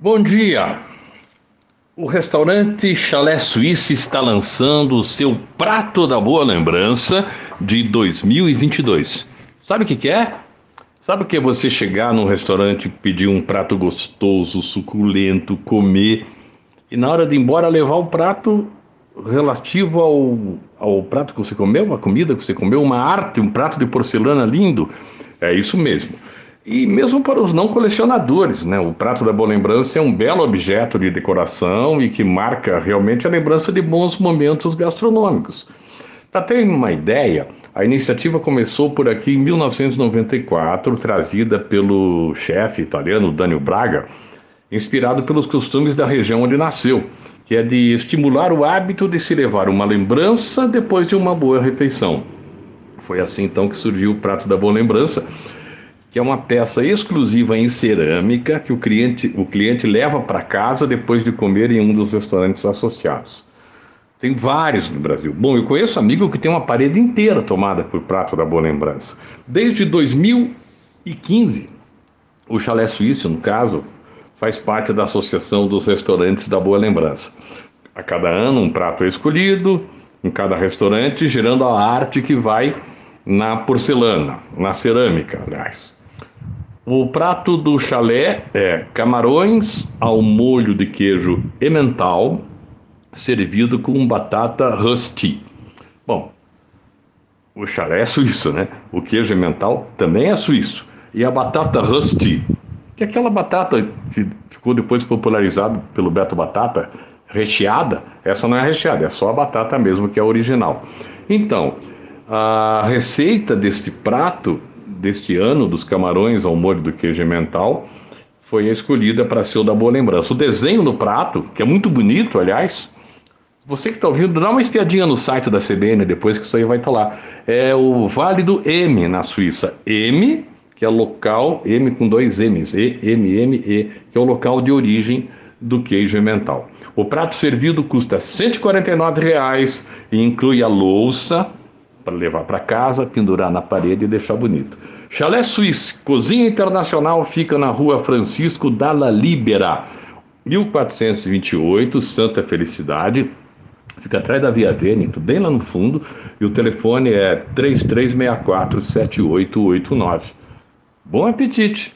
Bom dia! O restaurante Chalé Suíça está lançando o seu Prato da Boa Lembrança de 2022. Sabe o que é? Sabe o que é você chegar num restaurante, pedir um prato gostoso, suculento, comer e na hora de ir embora levar o prato relativo ao prato que você comeu, uma comida que você comeu, uma arte, um prato de porcelana lindo? É isso mesmo. E mesmo para os não colecionadores, né? O Prato da Boa Lembrança é um belo objeto de decoração e que marca realmente a lembrança de bons momentos gastronômicos. Para ter uma ideia, a iniciativa começou por aqui em 1994, trazida pelo chefe italiano Daniel Braga, inspirado pelos costumes da região onde nasceu, que é de estimular o hábito de se levar uma lembrança depois de uma boa refeição. Foi assim então que surgiu o Prato da Boa Lembrança, que é uma peça exclusiva em cerâmica que o cliente leva para casa depois de comer em um dos restaurantes associados. Tem vários no Brasil. Bom, eu conheço amigo que tem uma parede inteira tomada por Prato da Boa Lembrança. Desde 2015, o Chalé Suíço, no caso, faz parte da Associação dos Restaurantes da Boa Lembrança. A cada ano um prato é escolhido em cada restaurante, gerando a arte que vai na porcelana, na cerâmica, aliás. O prato do chalé é camarões ao molho de queijo emmental, servido com batata rusty. Bom, o chalé é suíço, né? O queijo emmental também é suíço. E a batata rusty, que é aquela batata que ficou depois popularizada pelo Beto Batata, recheada, essa não é recheada, é só a batata mesmo que é a original. Então, a receita deste prato deste ano, dos camarões ao molho do queijo emmental, foi a escolhida para ser o da Boa Lembrança. O desenho no prato, que é muito bonito, aliás, você que está ouvindo, dá uma espiadinha no site da CBN depois que isso aí vai estar lá. É o Vale do M, na Suíça. M, que é local, M com dois M's, E-M-M-E, que é o local de origem do queijo emmental. O prato servido custa R$ 149 e inclui a louça, para levar para casa, pendurar na parede e deixar bonito. Chalé Suíça, Cozinha Internacional, fica na rua Francisco Dalla Libera, 1428, Santa Felicidade. Fica atrás da Via Vêneto, bem lá no fundo. E o telefone é 3364-7889. Bom apetite!